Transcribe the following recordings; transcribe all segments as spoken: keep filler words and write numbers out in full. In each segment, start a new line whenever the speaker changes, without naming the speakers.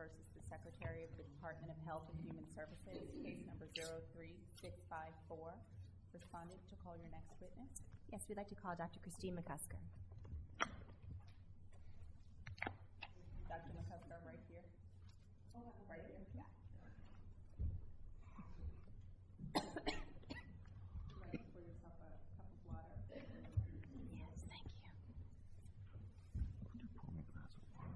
versus the Secretary of the Department of Health and Human Services, case number zero three six five four. Respondent, to call your next witness.
Yes, we'd like to call Doctor Christine McCusker.
Doctor McCusker, right here. Oh, right here. Yeah. Right, pour yourself a cup of water.
Yes, thank you.
Pour me a glass of water.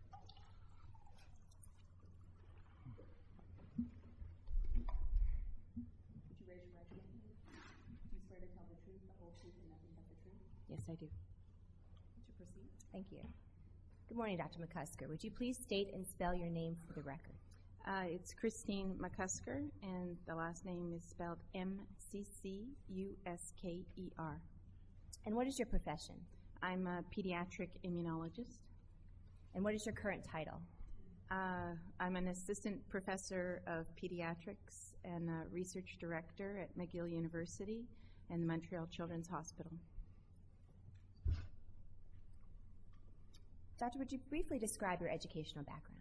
Would you raise your right hand? Do you swear to tell the truth, the whole truth, and nothing but the truth?
Yes, I do.
Would you proceed?
Thank you. Good morning, Doctor McCusker. Would you please state and spell your name for the record?
Uh, it's Christine McCusker, and the last name is spelled M C C U S K E R.
And what is your profession?
I'm a pediatric immunologist.
And what is your current title?
Uh, I'm an assistant professor of pediatrics and a research director at McGill University and the Montreal Children's Hospital.
Doctor, would you briefly describe your educational background?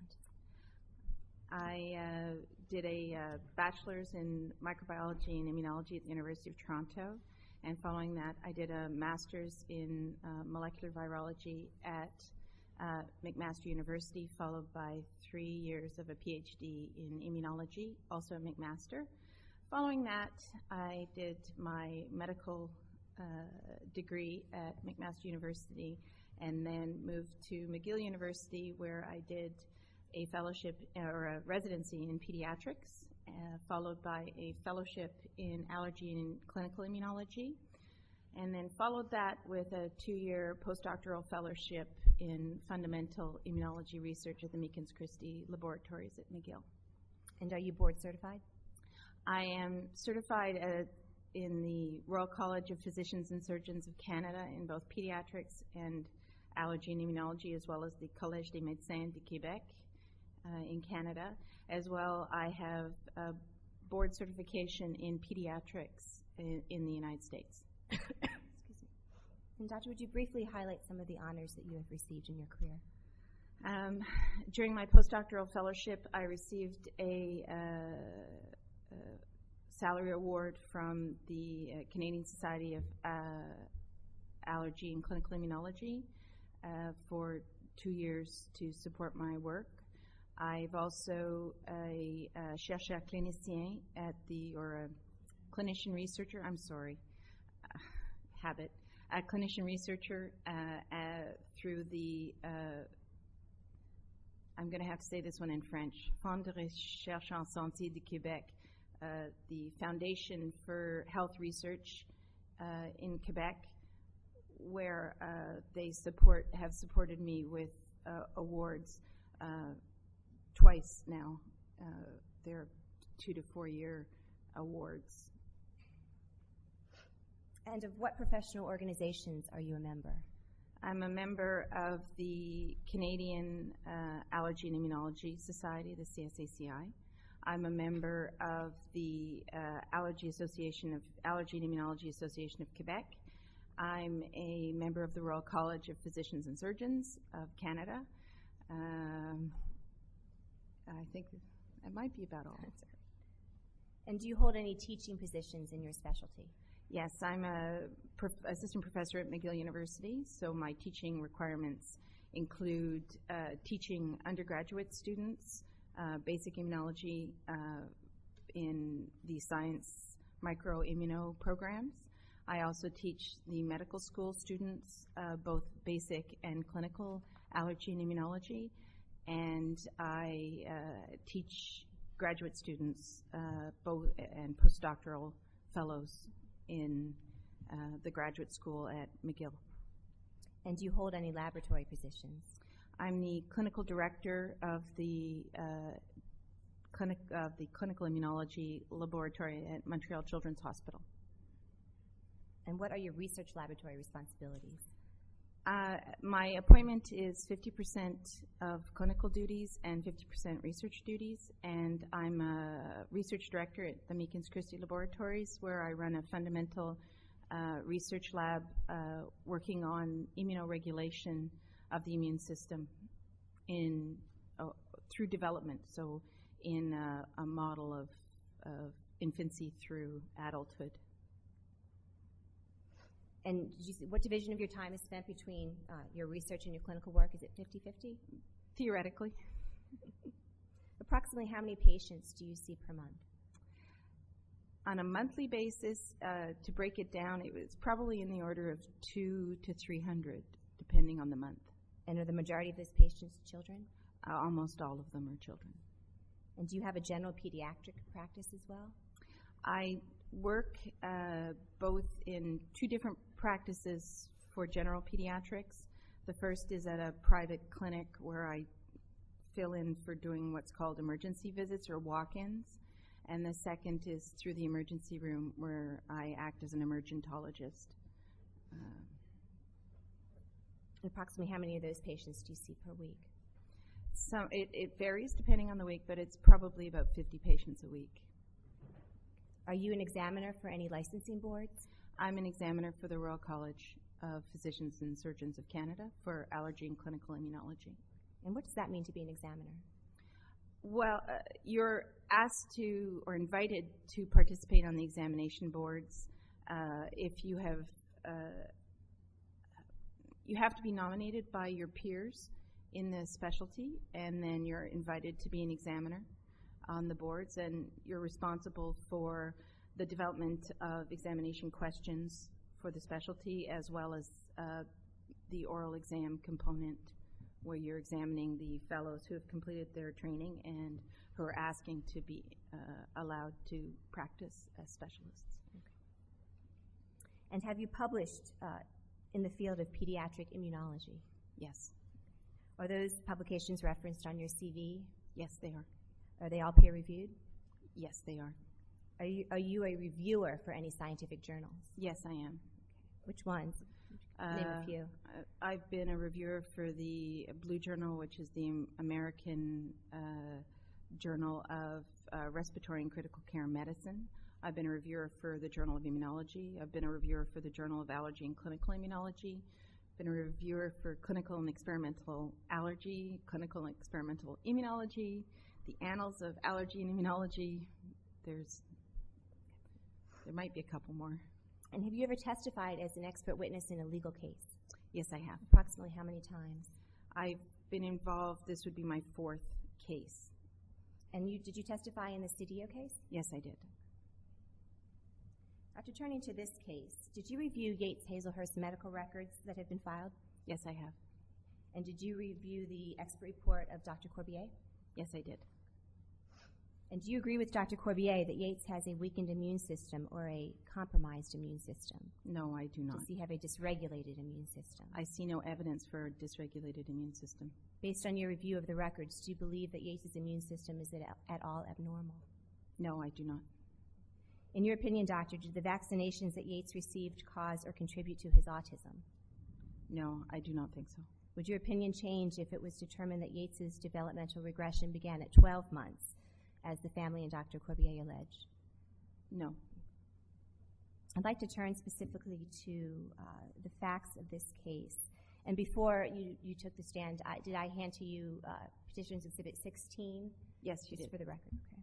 I uh, did a uh, bachelor's in microbiology and immunology at the University of Toronto, and following that I did a master's in uh, molecular virology at uh, McMaster University, followed by three years of a PhD in immunology, also at McMaster. Following that, I did my medical uh, degree at McMaster University and then moved to McGill University, where I did a fellowship or a residency in pediatrics, uh, followed by a fellowship in allergy and clinical immunology, and then followed that with a two-year postdoctoral fellowship in fundamental immunology research at the Meekins Christie Laboratories at McGill.
And are you board certified?
I am certified at, in the Royal College of Physicians and Surgeons of Canada in both pediatrics and allergy and immunology, as well as the Collège des Médecins de Québec uh, in Canada. As well, I have a board certification in pediatrics in, in the United States.
Excuse me. And Doctor, would you briefly highlight some of the honors that you have received in your career?
Um, during my postdoctoral fellowship, I received a, uh, a salary award from the uh, Canadian Society of uh, Allergy and Clinical Immunology uh, for two years to support my work. I've also a, a chercheur clinicien at the, or a clinician researcher, I'm sorry, uh, habit, a clinician researcher uh, uh, through the, uh, I'm going to have to say this one in French, Fonds de recherche en santé de Québec, uh, the Foundation for Health Research uh, in Quebec, where uh, they support, have supported me with uh, awards uh, twice now. Uh, they're two to four year awards.
And of what professional organizations are you a member?
I'm a member of the Canadian uh, Allergy and Immunology Society, the C S A C I. I'm a member of the uh, Allergy Association of Allergy and Immunology Association of Quebec. I'm a member of the Royal College of Physicians and Surgeons of Canada. Um, I think that might be about all.
And do you hold any teaching positions in your specialty?
Yes, I'm a prof assistant professor at McGill University, so my teaching requirements include uh, teaching undergraduate students uh, basic immunology uh, in the science microimmuno programs. I also teach the medical school students uh, both basic and clinical allergy and immunology, and I uh, teach graduate students uh, both and postdoctoral fellows in uh, the graduate school at McGill.
And do you hold any laboratory positions?
I'm the clinical director of the uh, clinic of the clinical immunology laboratory at Montreal Children's Hospital.
And what are your research laboratory responsibilities?
Uh, my appointment is fifty percent of clinical duties and fifty percent research duties, and I'm a research director at the Meekins Christie Laboratories, where I run a fundamental uh, research lab uh, working on immunoregulation of the immune system in uh, through development, so in uh, a model of, of infancy through adulthood.
And did you see, what division of your time is spent between uh, your research and your clinical work? Is it fifty-fifty?
Theoretically.
Approximately how many patients do you see per month?
On a monthly basis, uh, to break it down, it was probably in the order of two to three hundred, depending on the month.
And are the majority of those patients children?
Uh, almost all of them are children.
And do you have a general pediatric practice as well?
I work uh, both in two different practices for general pediatrics. The first is at a private clinic where I fill in for doing what's called emergency visits or walk-ins. And the second is through the emergency room where I act as an emergentologist. Uh,
Approximately how many of those patients do you see per week?
so it, it varies depending on the week, but it's probably about fifty patients a week.
Are you an examiner for any licensing boards?
I'm an examiner for the Royal College of Physicians and Surgeons of Canada for allergy and clinical immunology.
And what does that mean to be an examiner?
Well, uh, you're asked to or invited to participate on the examination boards. Uh, if you have, uh, you have to be nominated by your peers in the specialty, and then you're invited to be an examiner on the boards, and you're responsible for the development of examination questions for the specialty, as well as uh, the oral exam component, where you're examining the fellows who have completed their training and who are asking to be uh, allowed to practice as specialists.
Okay. And have you published uh, in the field of pediatric immunology?
Yes.
Are those publications referenced on your C V?
Yes, they are.
Are they all peer-reviewed?
Yes, they are.
Are you, are you a reviewer for any scientific journals?
Yes, I am.
Which ones?
Uh,
Name a few.
I've been a reviewer for the Blue Journal, which is the American uh, Journal of uh, Respiratory and Critical Care Medicine. I've been a reviewer for the Journal of Immunology. I've been a reviewer for the Journal of Allergy and Clinical Immunology. Been a reviewer for Clinical and Experimental Allergy, Clinical and Experimental Immunology, the Annals of Allergy and Immunology. There's, there might be a couple more.
And have you ever testified as an expert witness in a legal case?
Yes, I have.
Approximately how many times?
I've been involved, this would be my fourth case.
And you, did you testify in the Cedillo case?
Yes, I did.
After turning to this case, did you review Yates Hazelhurst medical records that have been filed?
Yes, I have.
And did you review the expert report of Doctor Corbier?
Yes, I did.
And do you agree with Doctor Corbier that Yates has a weakened immune system or a compromised immune system?
No, I do not.
Does he have a dysregulated immune system?
I see no evidence for a dysregulated immune system.
Based on your review of the records, do you believe that Yates' immune system is at, at all abnormal?
No, I do not.
In your opinion, doctor, did the vaccinations that Yates received cause or contribute to his autism?
No, I do not think so.
Would your opinion change if it was determined that Yates' developmental regression began at twelve months, as the family and Doctor Corbier alleged?
No.
I'd like to turn specifically to uh, the facts of this case. And before you, you took the stand, I, did I hand to you uh, Petitioner's Exhibit sixteen?
Yes, you
Just
did.
for the record, okay.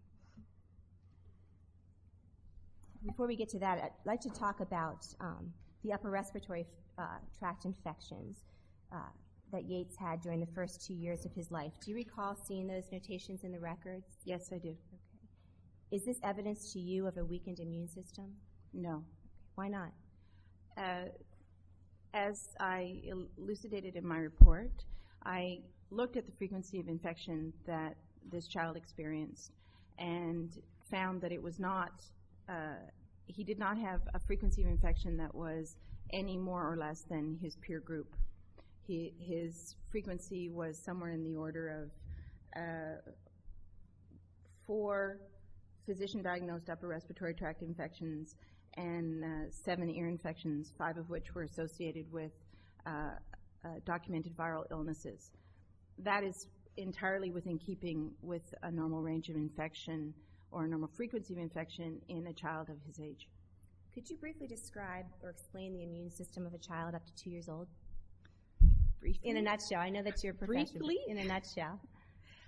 Before we get to that, I'd like to talk about um, the upper respiratory uh, tract infections uh, that Yates had during the first two years of his life. Do you recall seeing those notations in the records?
Yes, I do.
Okay. Is this evidence to you of a weakened immune system?
No.
Why not?
Uh, as I elucidated in my report, I looked at the frequency of infection that this child experienced and found that it was not, uh, he did not have a frequency of infection that was any more or less than his peer group. He, his frequency was somewhere in the order of uh, four physician-diagnosed upper respiratory tract infections and uh, seven ear infections, five of which were associated with uh, uh, documented viral illnesses. That is entirely within keeping with a normal range of infection or a normal frequency of infection in a child of his age.
Could you briefly describe or explain the immune system of a child up to two years old?
Briefly?
In a nutshell. I know that you're a professional.
Briefly?
In a nutshell.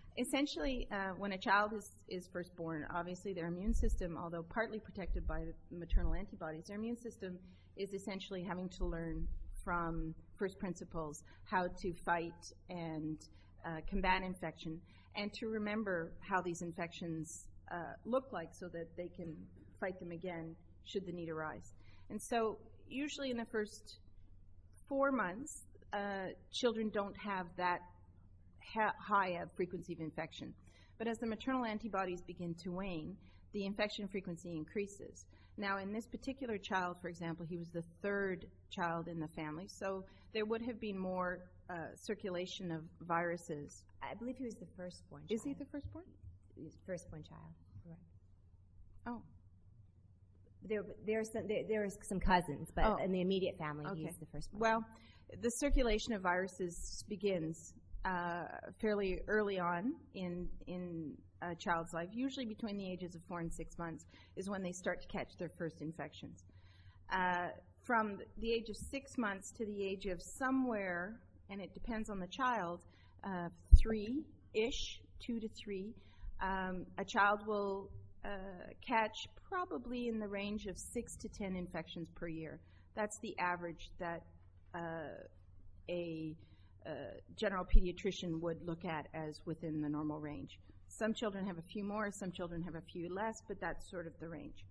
Essentially, uh, when a child is, is first born, obviously their immune system, although partly protected by the maternal antibodies, their immune system is essentially having to learn from first principles how to fight and uh, combat infection, and to remember how these infections uh, look like so that they can fight them again should the need arise. And so usually in the first four months, uh, children don't have that ha high a frequency of infection. But as the maternal antibodies begin to wane, the infection frequency increases. Now, in this particular child, for example, he was the third child in the family, so there would have been more uh, circulation of viruses.
I believe he was the firstborn child.
Is he the firstborn?
He was the firstborn child, correct.
Oh.
There, there, are some, there, there are some cousins, but
Oh.
in the immediate family,
Okay.
he's the firstborn.
Well, the circulation of viruses begins uh, fairly early on in, in a child's life. Usually between the ages of four and six months is when they start to catch their first infections. Uh, from the age of six months to the age of somewhere, and it depends on the child, uh, three-ish, two to three, um, a child will uh, catch probably in the range of six to ten infections per year. That's the average that uh, a uh, general pediatrician would look at as within the normal range. Some children have a few more, some children have a few less, but that's sort of the range.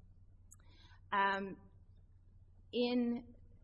Um, in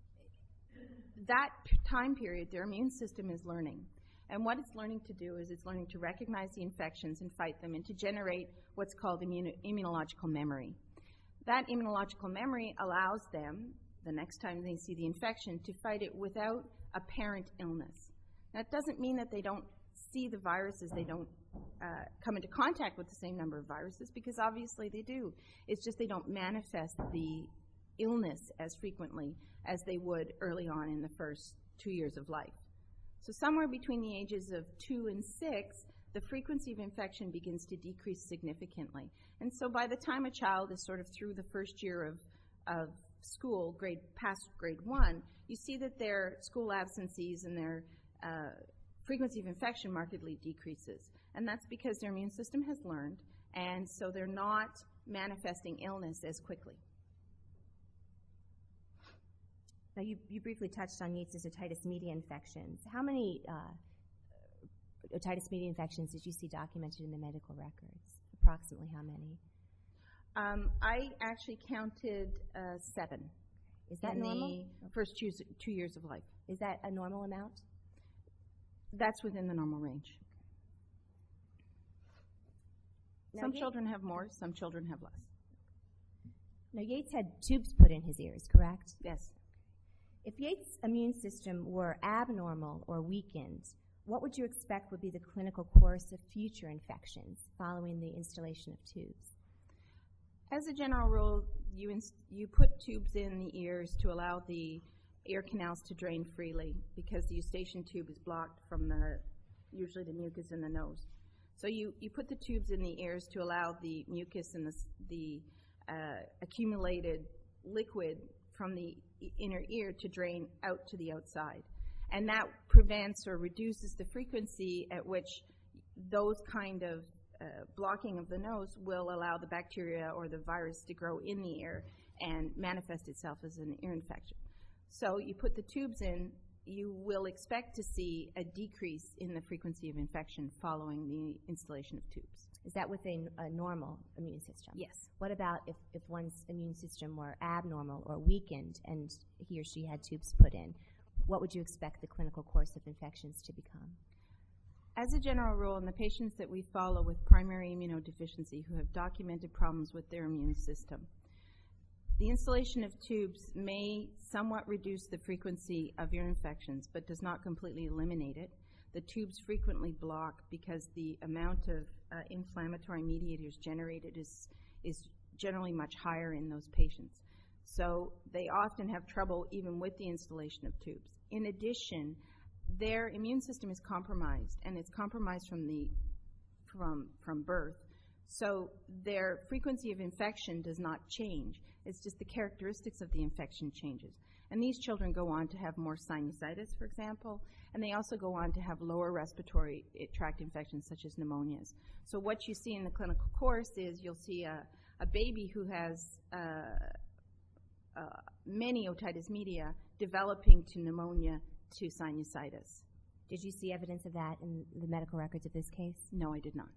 that p- time period, their immune system is learning. And what it's learning to do is it's learning to recognize the infections and fight them and to generate what's called immune immunological memory. That immunological memory allows them, the next time they see the infection, to fight it without apparent illness. That doesn't mean that they don't see the viruses, they don't uh, come into contact with the same number of viruses, because obviously they do. It's just they don't manifest the illness as frequently as they would early on in the first two years of life. So somewhere between the ages of two and six, the frequency of infection begins to decrease significantly. And so by the time a child is sort of through the first year of, of school, grade past grade one, you see that their school absences and their uh, frequency of infection markedly decreases. And that's because their immune system has learned, and so they're not manifesting illness as quickly.
Now, you, you briefly touched on Yates' otitis media infections. How many uh, otitis media infections did you see documented in the medical records? Approximately how many?
Um, I actually counted uh, seven.
Is that
in
normal?
the first two, two years of life.
Is that a normal amount?
That's within the normal range.
Now,
Some
Yates-
children have more, some children have less.
Now, Yates had tubes put in his ears, correct?
Yes.
If Yates' immune system were abnormal or weakened, what would you expect would be the clinical course of future infections following the installation of tubes?
As a general rule, you, ins you put tubes in the ears to allow the ear canals to drain freely, because the eustachian tube is blocked from the, usually the mucus in the nose. So you, you put the tubes in the ears to allow the mucus and the, the uh, accumulated liquid from the inner ear to drain out to the outside. And that prevents or reduces the frequency at which those kind of uh, blocking of the nose will allow the bacteria or the virus to grow in the ear and manifest itself as an ear infection. So you put the tubes in, you will expect to see a decrease in the frequency of infection following the installation of tubes.
Is that within a normal immune system?
Yes.
What about if, if one's immune system were abnormal or weakened and he or she had tubes put in? What would you expect the clinical course of infections to become?
As a general rule, in the patients that we follow with primary immunodeficiency who have documented problems with their immune system, the installation of tubes may somewhat reduce the frequency of ear infections, but does not completely eliminate it. The tubes frequently block because the amount of uh, inflammatory mediators generated is, is generally much higher in those patients. So they often have trouble even with the installation of tubes. In addition, their immune system is compromised, and it's compromised from, the, from, from birth. So their frequency of infection does not change. It's just the characteristics of the infection changes. And these children go on to have more sinusitis, for example, and they also go on to have lower respiratory tract infections such as pneumonias. So what you see in the clinical course is you'll see a, a baby who has uh, uh, many otitis media developing to pneumonia to sinusitis.
Did you see evidence of that in the medical records of this case?
No, I did not.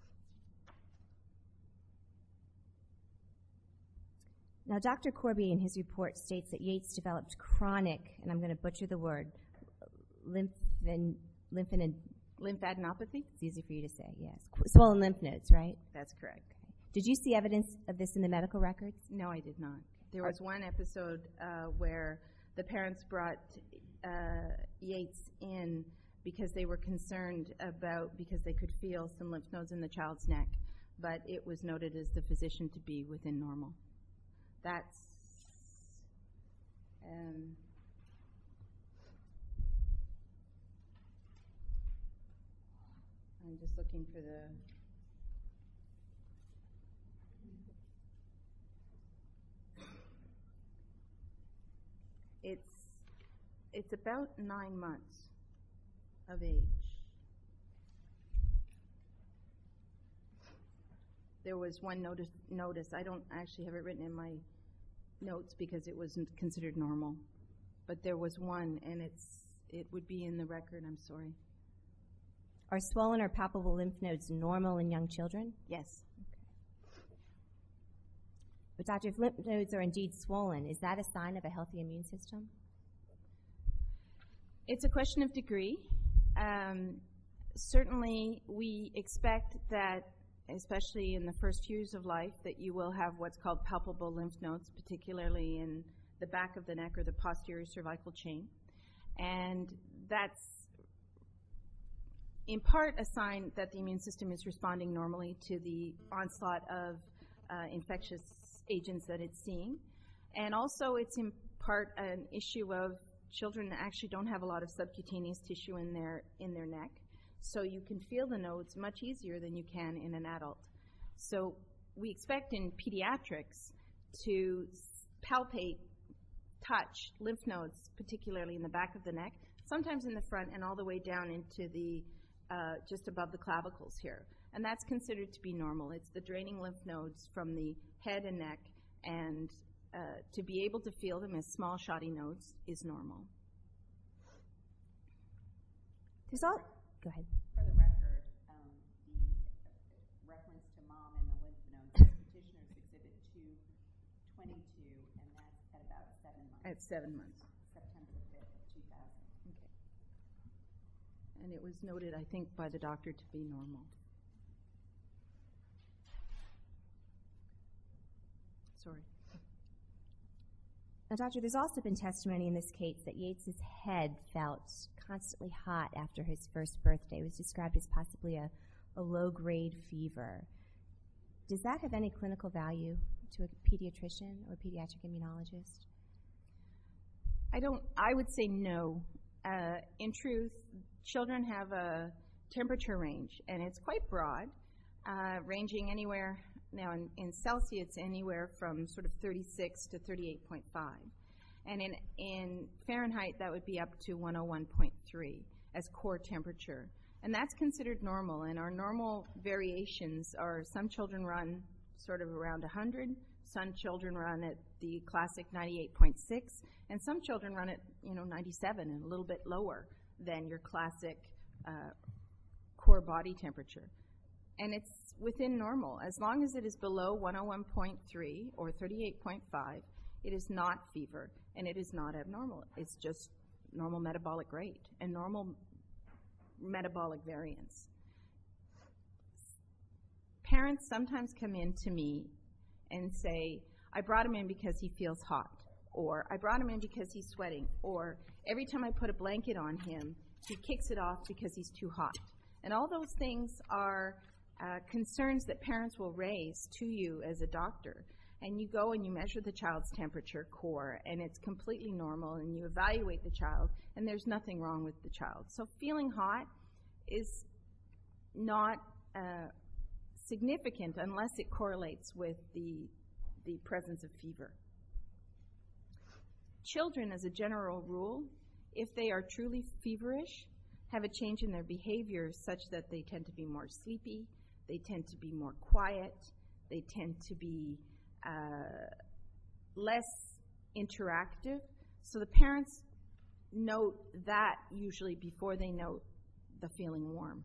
Now, Doctor Corby in his report states that Yates developed chronic, and I'm going to butcher the word, lymphin, lymphin,
Lymphadenopathy?
it's easy for you to say, yes. Qu- Swollen lymph nodes, right?
That's correct.
Did you see evidence of this in the medical records?
No, I did not. There was one episode uh, where the parents brought uh, Yates in because they were concerned about, because they could feel some lymph nodes in the child's neck, but it was noted as the physician to be within normal. That's, um, I'm just looking for the, it's, it's about nine months of age. There was one notice, notice, I don't actually have it written in my notes because it wasn't considered normal, but there was one, and it's, it would be in the record, I'm sorry.
Are swollen or palpable lymph nodes normal in young children?
Yes.
But doctor, if lymph nodes are indeed swollen, is that a sign of a healthy immune system?
It's a question of degree. Um, certainly, we expect that, especially in the first years of life, that you will have what's called palpable lymph nodes, particularly in the back of the neck or the posterior cervical chain. And that's in part a sign that the immune system is responding normally to the onslaught of uh, infectious agents that it's seeing. And also it's in part an issue of children that actually don't have a lot of subcutaneous tissue in their, in their neck. So you can feel the nodes much easier than you can in an adult. So we expect in pediatrics to palpate, touch lymph nodes, particularly in the back of the neck, sometimes in the front and all the way down into the, uh, just above the clavicles here. And that's considered to be normal. It's the draining lymph nodes from the head and neck, and uh, to be able to feel them as small shoddy nodes is normal.
There's all, go ahead.
For the record, um, the reference to mom and the lymph nodes is Petitioner's Exhibit two twenty-two, and that's at about seven months.
At seven months.
September the fifth of two thousand.
Okay. And it was noted, I think, by the doctor to be normal. Sorry.
Now, doctor, there's also been testimony in this case that Yates's head felt constantly hot after his first birthday. It was described as possibly a, a low-grade fever. Does that have any clinical value to a pediatrician or pediatric immunologist?
I don't, I would say no. Uh, in truth, children have a temperature range, and it's quite broad, uh, ranging anywhere, now in, in Celsius, anywhere from sort of thirty-six to thirty-eight point five. And in, in Fahrenheit, that would be up to one oh one point three as core temperature. And that's considered normal, and our normal variations are some children run sort of around one hundred, some children run at the classic ninety-eight point six, and some children run at, you know, ninety-seven and a little bit lower than your classic uh, core body temperature. And it's within normal. As long as it is below one oh one point three or thirty-eight point five, it is not fever, and it is not abnormal. It's just normal metabolic rate and normal metabolic variance. Parents sometimes come in to me and say, I brought him in because he feels hot, or I brought him in because he's sweating, or every time I put a blanket on him, he kicks it off because he's too hot. And all those things are uh, concerns that parents will raise to you as a doctor. And you go and you measure the child's temperature core, and it's completely normal, and you evaluate the child, and there's nothing wrong with the child. So feeling hot is not uh, significant unless it correlates with the, the presence of fever. Children, as a general rule, if they are truly feverish, have a change in their behavior such that they tend to be more sleepy, they tend to be more quiet, they tend to be uh, less interactive. So the parents note that usually before they note the feeling warm.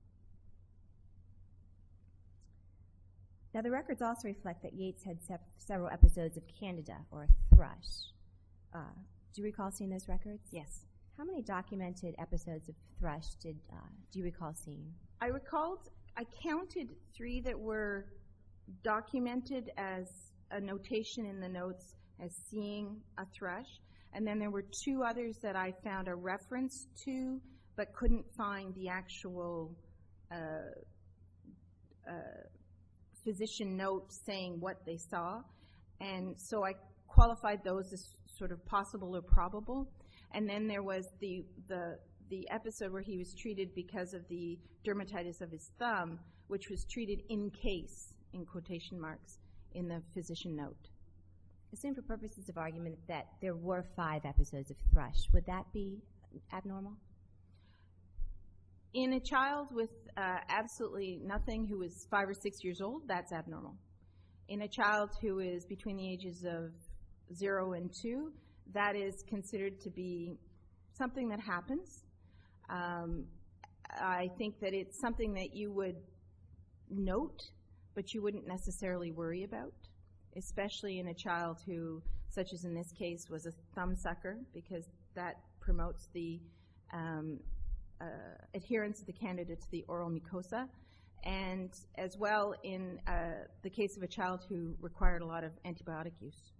Now, the records also reflect that Yates had se- several episodes of Candida, or thrush. Uh, do you recall seeing those records?
Yes.
How many documented episodes of thrush did uh, do you recall seeing?
I recalled, I counted three that were documented as a notation in the notes as seeing a thrush, and then there were two others that I found a reference to but couldn't find the actual uh, uh, physician note saying what they saw, and so I qualified those as sort of possible or probable. And then there was the the the episode where he was treated because of the dermatitis of his thumb, which was treated in case, in quotation marks, in the physician note.
Assume for purposes of argument that there were five episodes of thrush. Would that be abnormal?
In a child with uh, absolutely nothing who is five or six years old, that's abnormal. In a child who is between the ages of zero and two, that is considered to be something that happens. Um, I think that it's something that you would note, but you wouldn't necessarily worry about, especially in a child who, such as in this case, was a thumb sucker, because that promotes the um, uh, adherence of the candida to the oral mucosa, and as well in uh, the case of a child who required a lot of antibiotic use.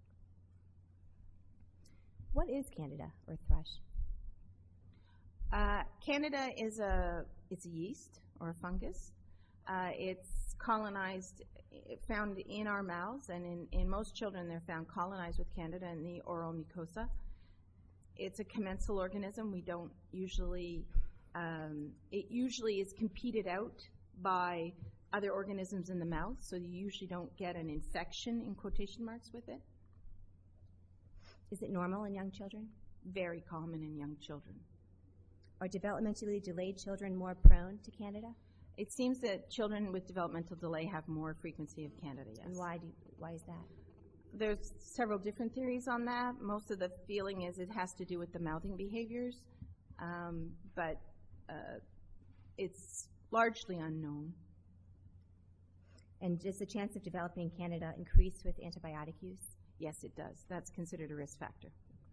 What is Candida or thrush?
Uh, Candida is a it's a yeast or a fungus. Uh, it's colonized, found in our mouths, and in, in most children they're found colonized with Candida in the oral mucosa. It's a commensal organism. We don't usually, um, it usually is competed out by other organisms in the mouth, so you usually don't get an infection, in quotation marks, with it.
Is it normal in young children?
Very common in young children.
Are developmentally delayed children more prone to Candida?
It seems that children with developmental delay have more frequency of Candida, yes.
And why do you, why is that?
There's several different theories on that. Most of the feeling is it has to do with the mouthing behaviors, um, but uh, it's largely unknown.
And does the chance of developing Candida increase with antibiotic use?
Yes, it does. That's considered a risk factor.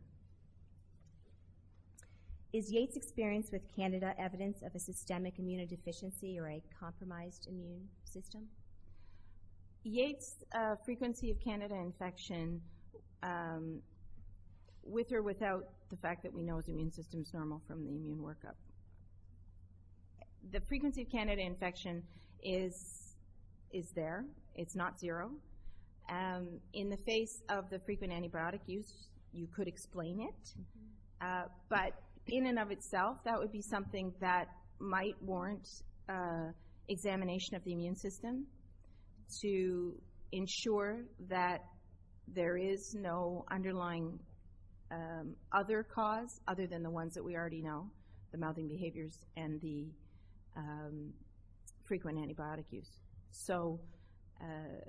Is Yates' experience with Candida evidence of a systemic immunodeficiency or a compromised immune system?
Yates' uh, frequency of Candida infection, um, with or without the fact that we know his immune system is normal from the immune workup. The frequency of Candida infection is, is there. It's not zero. Um, in the face of the frequent antibiotic use, you could explain it. Mm-hmm. uh, but in and of itself, that would be something that might warrant uh, examination of the immune system to ensure that there is no underlying um, other cause other than the ones that we already know, the mouthing behaviors and the um, frequent antibiotic use. So uh,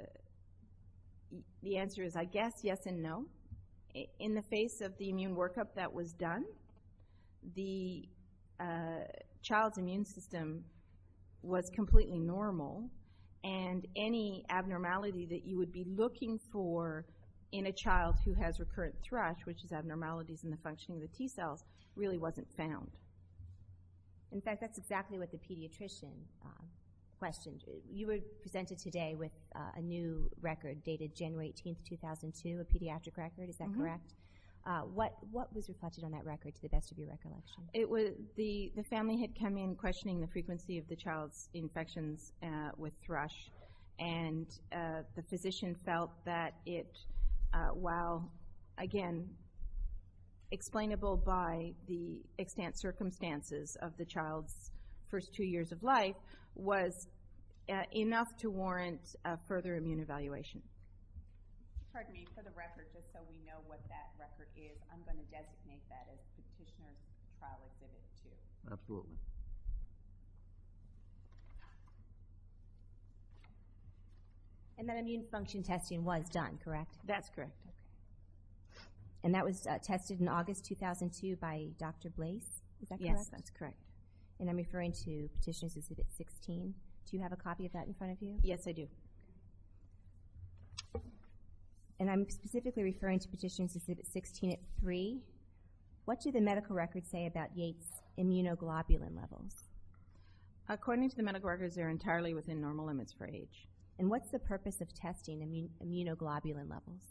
the answer is, I guess, yes and no. In the face of the immune workup that was done, the uh, child's immune system was completely normal, and any abnormality that you would be looking for in a child who has recurrent thrush, which is abnormalities in the functioning of the T cells, really wasn't found.
In fact, that's exactly what the pediatrician uh, questioned. You were presented today with uh, a new record dated January eighteenth, two thousand two, a pediatric record. Is that mm-hmm. correct? Uh, what what was reflected on that record, to the best of your recollection?
It was the the family had come in questioning the frequency of the child's infections uh, with thrush, and uh, the physician felt that it, uh, while again explainable by the extant circumstances of the child's first two years of life, was uh, enough to warrant uh, further immune evaluation.
Pardon me, for the record, just so we know what that record is, I'm going to designate that as petitioner's trial exhibit two.
Absolutely.
And that immune function testing was done, correct?
That's correct.
And that was uh, tested in August two thousand two by Doctor Blaise, is that
Yes,
correct?
that's correct.
And I'm referring to Petitioner's Exhibit sixteen. Do you have a copy of that in front of you?
Yes, I do.
And I'm specifically referring to Petitioner's Exhibit sixteen at three. What do the medical records say about Yates' immunoglobulin levels?
According to the medical records, they're entirely within normal limits for age.
And what's the purpose of testing immun- immunoglobulin levels?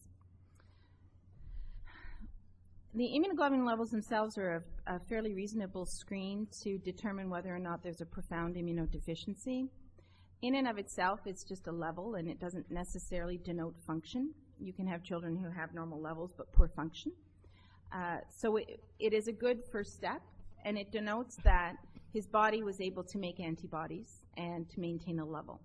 The immunoglobulin levels themselves are a, a fairly reasonable screen to determine whether or not there's a profound immunodeficiency. In and of itself, it's just a level, and it doesn't necessarily denote function. You can have children who have normal levels but poor function. Uh, so it, it is a good first step, and it denotes that his body was able to make antibodies and to maintain a level.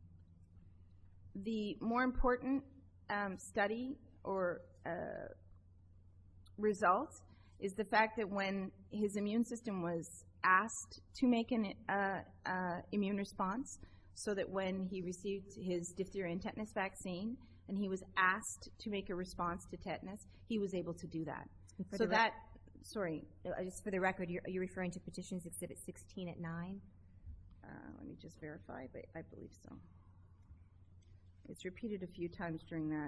The more important um, study or uh, result is the fact that when his immune system was asked to make an uh, uh, immune response, so that when he received his diphtheria and tetanus vaccine and he was asked to make a response to tetanus, he was able to do that. So that, sorry.
Uh, just for the record, you're, you're referring to Petitioner's Exhibit sixteen at nine?
Uh, let me just verify, but I believe so. It's repeated a few times during that.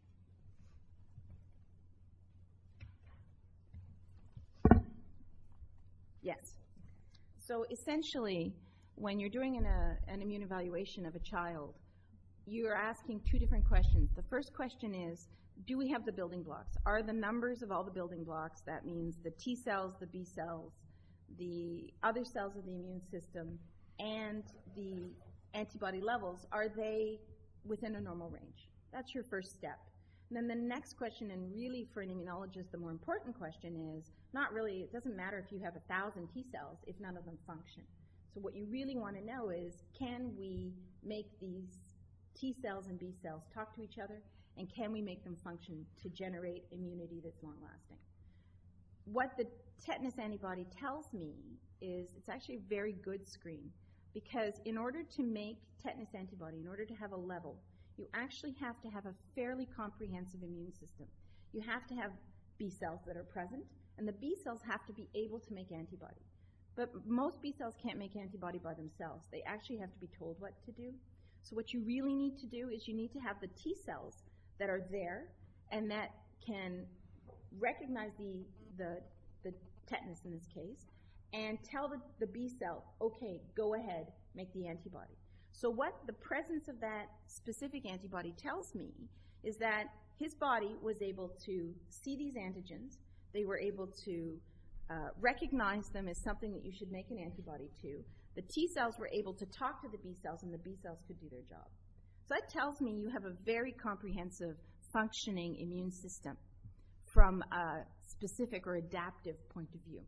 Yes. So essentially, when you're doing an, uh, an immune evaluation of a child, you're asking two different questions. The first question is, do we have the building blocks? Are the numbers of all the building blocks, that means the T cells, the B cells, the other cells of the immune system, and the antibody levels, are they within a normal range? That's your first step. And then the next question, and really for an immunologist, the more important question is, not really, it doesn't matter if you have a thousand T cells if none of them function. So what you really want to know is, can we make these T cells and B cells talk to each other, and can we make them function to generate immunity that's long-lasting? What the tetanus antibody tells me is it's actually a very good screen, because in order to make tetanus antibody, in order to have a level, you actually have to have a fairly comprehensive immune system. You have to have B cells that are present, and the B cells have to be able to make antibody. But most B cells can't make antibody by themselves. They actually have to be told what to do. So what you really need to do is you need to have the T cells that are there and that can recognize the, the, the tetanus in this case and tell the, the B cell, okay, go ahead, make the antibody. So what the presence of that specific antibody tells me is that his body was able to see these antigens. They were able to uh, recognize them as something that you should make an antibody to. The T cells were able to talk to the B cells, and the B cells could do their job. So that tells me you have a very comprehensive, functioning immune system from a specific or adaptive point of view.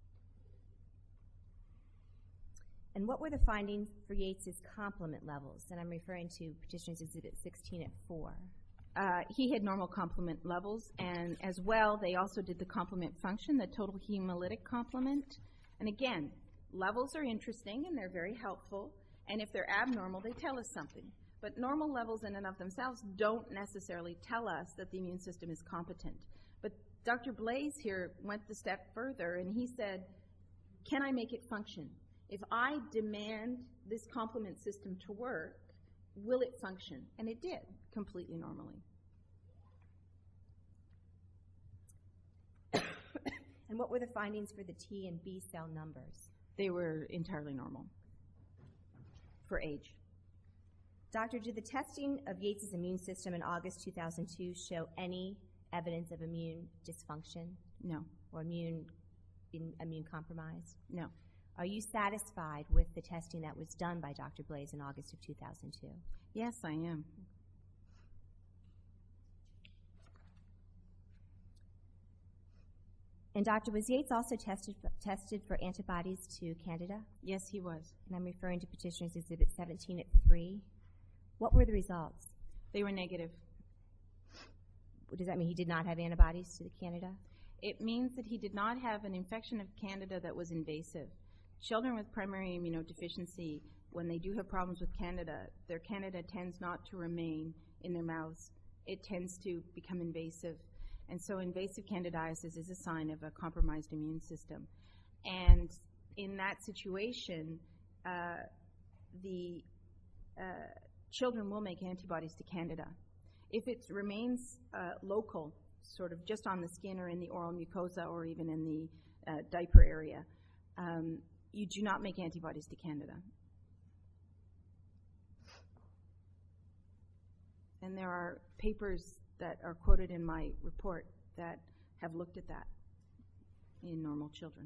And what were the findings for Yates's complement levels? And I'm referring to Petitioner's Exhibit sixteen at four.
Uh, he had normal complement levels, and as well, they also did the complement function, the total hemolytic complement. And again, levels are interesting and they're very helpful, and if they're abnormal, they tell us something. But normal levels in and of themselves don't necessarily tell us that the immune system is competent. But Doctor Blaise here went the step further, and he said, can I make it function? If I demand this complement system to work, will it function? And it did, completely normally.
And what were the findings for the T and B cell numbers?
They were entirely normal for age.
Doctor, did the testing of Yates's immune system in August two thousand two show any evidence of immune dysfunction?
No.
Or immune, in, immune compromise?
No.
Are you satisfied with the testing that was done by Doctor Blaise in August of two thousand two?
Yes, I am.
And Doctor, was Yates also tested for, tested for antibodies to Candida?
Yes, he was.
And I'm referring to Petitioner's Exhibit seventeen at three. What were the results?
They were negative.
Does that mean he did not have antibodies to the Candida?
It means that he did not have an infection of Candida that was invasive. Children with primary immunodeficiency, when they do have problems with Candida, their Candida tends not to remain in their mouths. It tends to become invasive. And so invasive candidiasis is a sign of a compromised immune system. And in that situation, uh, the uh, children will make antibodies to Candida. If it remains uh, local, sort of just on the skin or in the oral mucosa or even in the uh, diaper area, um, you do not make antibodies to Candida. And there are papers that are quoted in my report that have looked at that in normal children.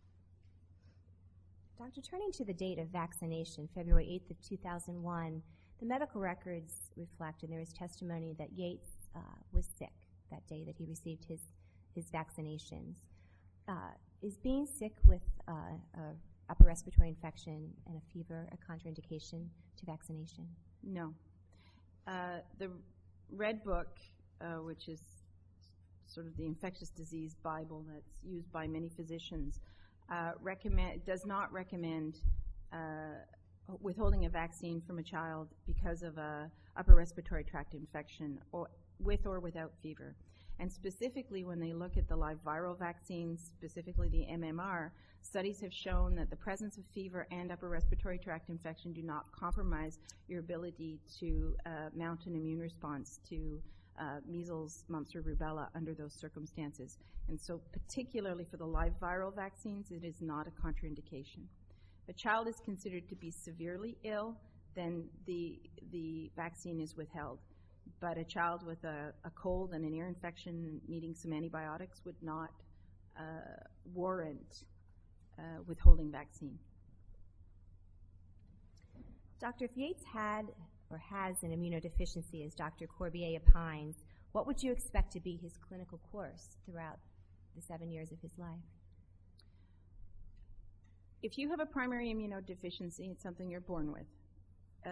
Doctor, turning to the date of vaccination, February eighth of two thousand one, the medical records reflect, and there is testimony that Yates uh, was sick that day that he received his, his vaccinations. Uh, is being sick with uh, a upper respiratory infection and a fever a contraindication to vaccination?
No. Uh, the Red Book, uh, which is sort of the infectious disease Bible that's used by many physicians, uh, recommend, does not recommend uh, withholding a vaccine from a child because of a upper respiratory tract infection, or with or without fever. And specifically, when they look at the live viral vaccines, specifically the M M R, studies have shown that the presence of fever and upper respiratory tract infection do not compromise your ability to uh, mount an immune response to uh, measles, mumps, or rubella under those circumstances. And so particularly for the live viral vaccines, it is not a contraindication. If a child is considered to be severely ill, then the, the vaccine is withheld. But a child with a, a cold and an ear infection needing some antibiotics would not uh, warrant uh, withholding vaccine.
Doctor, if Yates had or has an immunodeficiency, as Doctor Corbier opines, what would you expect to be his clinical course throughout the seven years of his life?
If you have a primary immunodeficiency, it's something you're born with. Uh,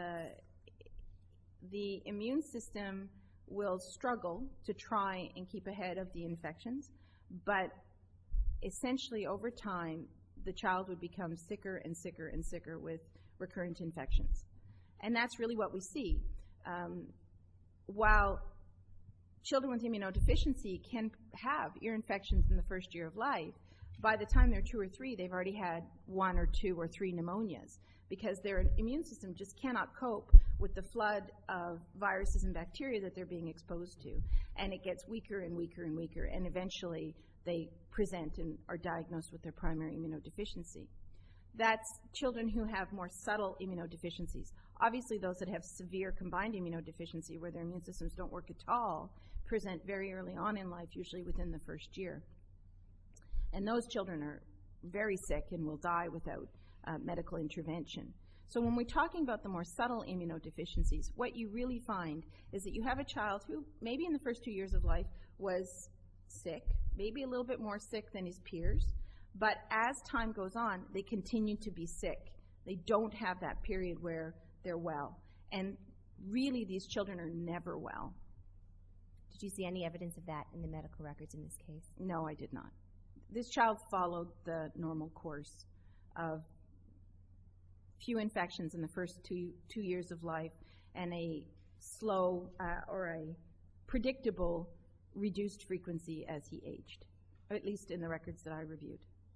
the immune system will struggle to try and keep ahead of the infections, but essentially over time, the child would become sicker and sicker and sicker with recurrent infections. And that's really what we see. Um, while children with immunodeficiency can have ear infections in the first year of life, by the time they're two or three, they've already had one or two or three pneumonias because their immune system just cannot cope with the flood of viruses and bacteria that they're being exposed to. And it gets weaker and weaker and weaker, and eventually they present and are diagnosed with their primary immunodeficiency. That's children who have more subtle immunodeficiencies. Obviously, those that have severe combined immunodeficiency, where their immune systems don't work at all, present very early on in life, usually within the first year. And those children are very sick and will die without uh, medical intervention. So when we're talking about the more subtle immunodeficiencies, what you really find is that you have a child who maybe in the first two years of life was sick, maybe a little bit more sick than his peers, but as time goes on, they continue to be sick. They don't have that period where they're well. And really, these children are never well.
Did you see any evidence of that in the medical records in this case?
No, I did not. This child followed the normal course of few infections in the first two, two years of life and a slow uh, or a predictable reduced frequency as he aged, at least in the records that I reviewed.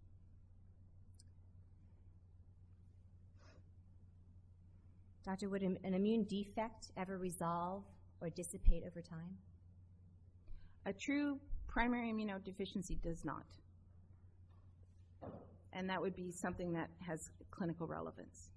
Doctor, would an immune defect ever resolve or dissipate over time?
A true primary immunodeficiency does not. And that would be something that has clinical relevance.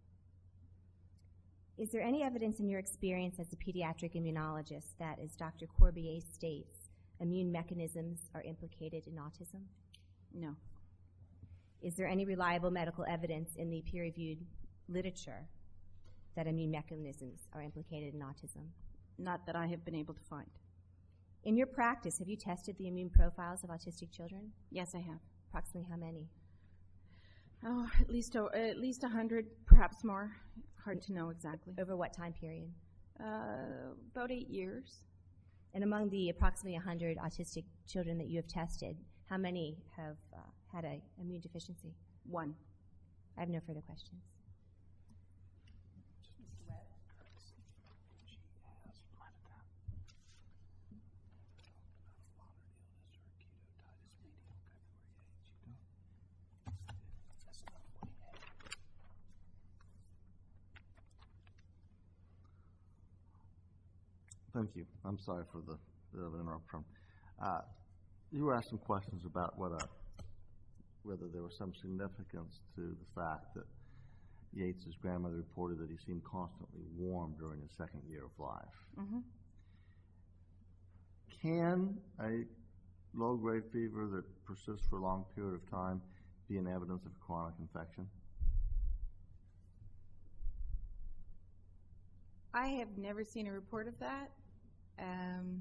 Is there any evidence in your experience as a pediatric immunologist that, as Doctor Corbier states, immune mechanisms are implicated in autism?
No.
Is there any reliable medical evidence in the peer-reviewed literature that immune mechanisms are implicated in autism?
Not that I have been able to find.
In your practice, have you tested the immune profiles of autistic children?
Yes, I have.
Approximately how many?
Oh, at least oh, at least a hundred, perhaps more. Hard to know exactly.
Over what time period?
Uh, about eight years.
And among the approximately one hundred autistic children that you have tested, how many have uh, had an immune deficiency?
One.
I have no further questions.
Mister Webb?
Thank you. I'm sorry for the bit of an interruption. Uh, you were asking questions about what a, whether there was some significance to the fact that Yates's grandmother reported that he seemed constantly warm during his second year of life.
Mm-hmm.
Can a low-grade fever that persists for a long period of time be an evidence of chronic infection?
I have never seen a report of that. Um,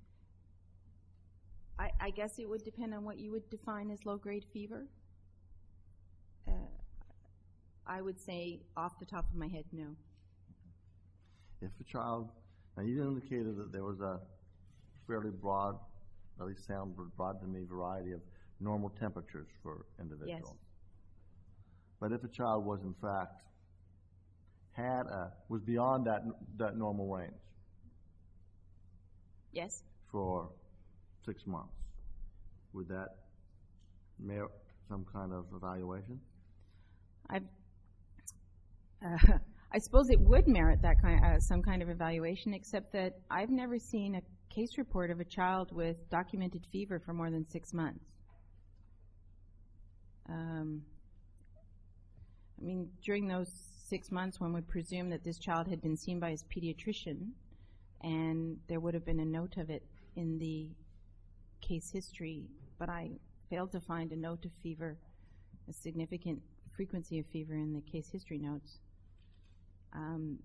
I, I guess it would depend on what you would define as low-grade fever. Uh, I would say, off the top of my head, no.
If a child, now you indicated that there was a fairly broad, at least sound broad to me, variety of normal temperatures for individuals.
Yes.
But if a child was in fact had a, was beyond that that normal range
Yes.
for six months, would that merit some kind of evaluation?
I, uh, I suppose it would merit that kind, uh, some kind of evaluation, except that I've never seen a case report of a child with documented fever for more than six months. Um, I mean, during those six months when we presume that this child had been seen by his pediatrician, and there would have been a note of it in the case history, but I failed to find a note of fever, a significant frequency of fever in the case history notes. Um,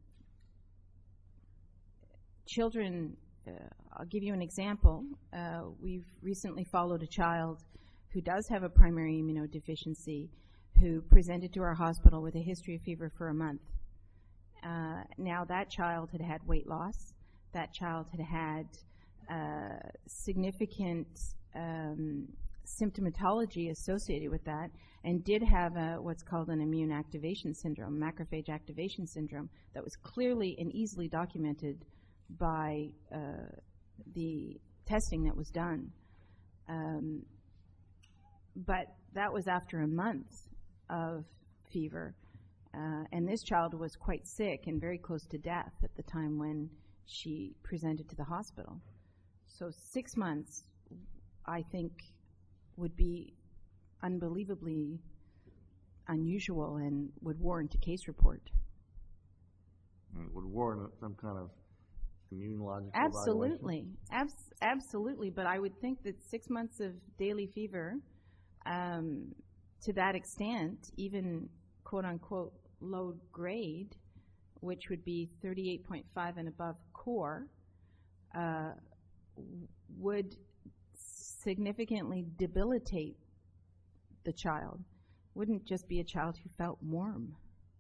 children, uh, I'll give you an example. Uh, we've recently followed a child who does have a primary immunodeficiency who presented to our hospital with a history of fever for a month. Uh, now that child had had weight loss. That child had had uh, significant um, symptomatology associated with that, and did have a, what's called an immune activation syndrome, macrophage activation syndrome, that was clearly and easily documented by uh, the testing that was done. Um, but that was after a month of fever, uh, and this child was quite sick and very close to death at the time when she presented to the hospital. So six months, I think, would be unbelievably unusual and would warrant a case report.
And it would warrant some kind of immunological
Absolutely. Abs- absolutely. But I would think that six months of daily fever, um, to that extent, even quote-unquote low grade, which would be thirty-eight point five and above core, uh, w- would significantly debilitate the child. Wouldn't just be a child who felt warm.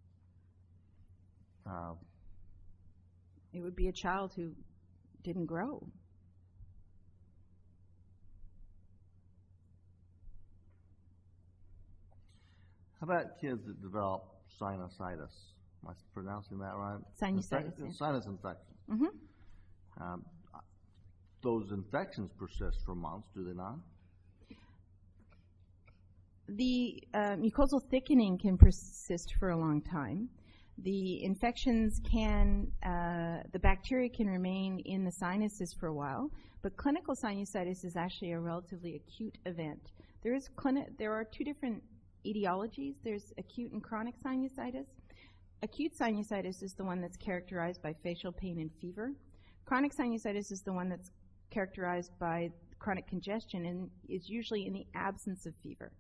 Uh,
It would be a child who didn't grow.
how about kids that develop sinusitis? Am I pronouncing that right?
Sinusitis,
Infec-
yeah.
Sinus infections.
Mm-hmm.
Um, those infections persist for months, do they not?
The uh, mucosal thickening can persist for a long time. The infections can, uh, the bacteria can remain in the sinuses for a while, but clinical sinusitis is actually a relatively acute event. There is clini- there are two different etiologies. There's acute and chronic sinusitis. Acute sinusitis is the one that's characterized by facial pain and fever. Chronic sinusitis is the one that's characterized by chronic congestion and is usually in the absence of fever.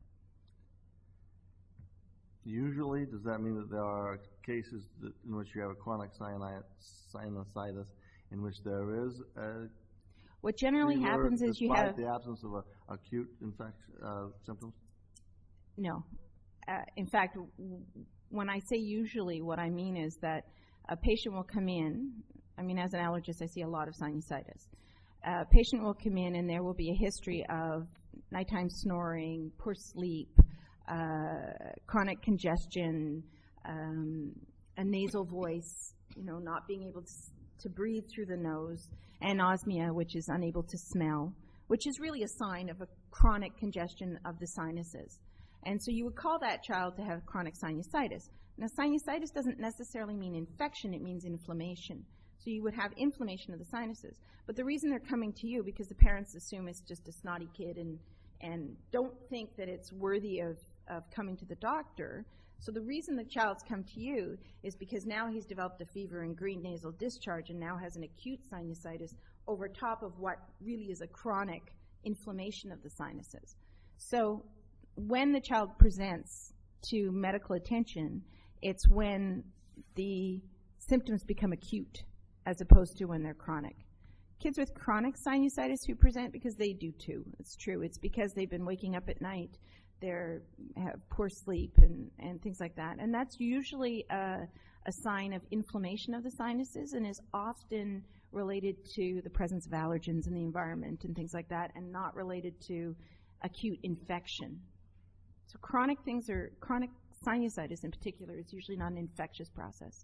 Usually, does that mean that there are cases that, in which you have a chronic sinus- sinusitis in which there is a
What generally
You were-
happens is you
despite
have
the absence of a acute infection, uh, symptoms?
no. Uh, in fact, w- when I say usually, what I mean is that a patient will come in. I mean, as an allergist, I see a lot of sinusitis. A patient will come in and there will be a history of nighttime snoring, poor sleep, uh, chronic congestion, um, a nasal voice, you know, not being able to, s- to breathe through the nose, anosmia, which is unable to smell, which is really a sign of a chronic congestion of the sinuses. And so you would call that child to have chronic sinusitis. Now, sinusitis doesn't necessarily mean infection, it means inflammation. So you would have inflammation of the sinuses. But the reason they're coming to you, because the parents assume it's just a snotty kid and, and don't think that it's worthy of, of coming to the doctor. So the reason the child's come to you is because now he's developed a fever and green nasal discharge and now has an acute sinusitis over top of what really is a chronic inflammation of the sinuses. So when the child presents to medical attention, it's when the symptoms become acute as opposed to when they're chronic. Kids with chronic sinusitis who present, because they do too, it's true, it's because they've been waking up at night, they have poor sleep and, and things like that. And that's usually a, a sign of inflammation of the sinuses and is often related to the presence of allergens in the environment and things like that, and not related to acute infection. So chronic things are, chronic sinusitis in particular is usually not an infectious process.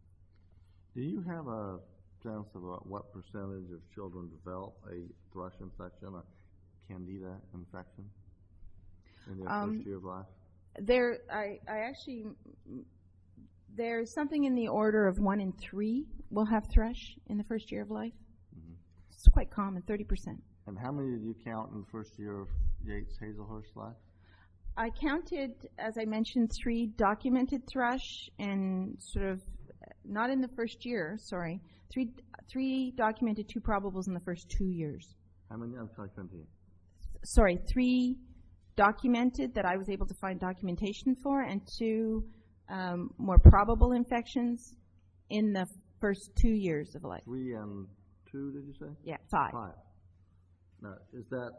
Do you have a sense of uh, what percentage of children develop a thrush infection, a candida infection, in their
Um,
first year of life?
There, I, I actually, there's something in the order of one in three will have thrush in the first year of life.
Mhm.
It's quite common, thirty percent.
And how many did you count in the first year of Yates Hazelhurst life?
I counted, as I mentioned, three documented thrush and sort of, not in the first year, sorry, three, three documented, two probables in the first two years.
How many? I'm sorry, continue.
Sorry, three documented that I was able to find documentation for, and two um, more probable infections in the first two years of life.
Three and two, did you say?
Yeah, five.
Five. Now, is that,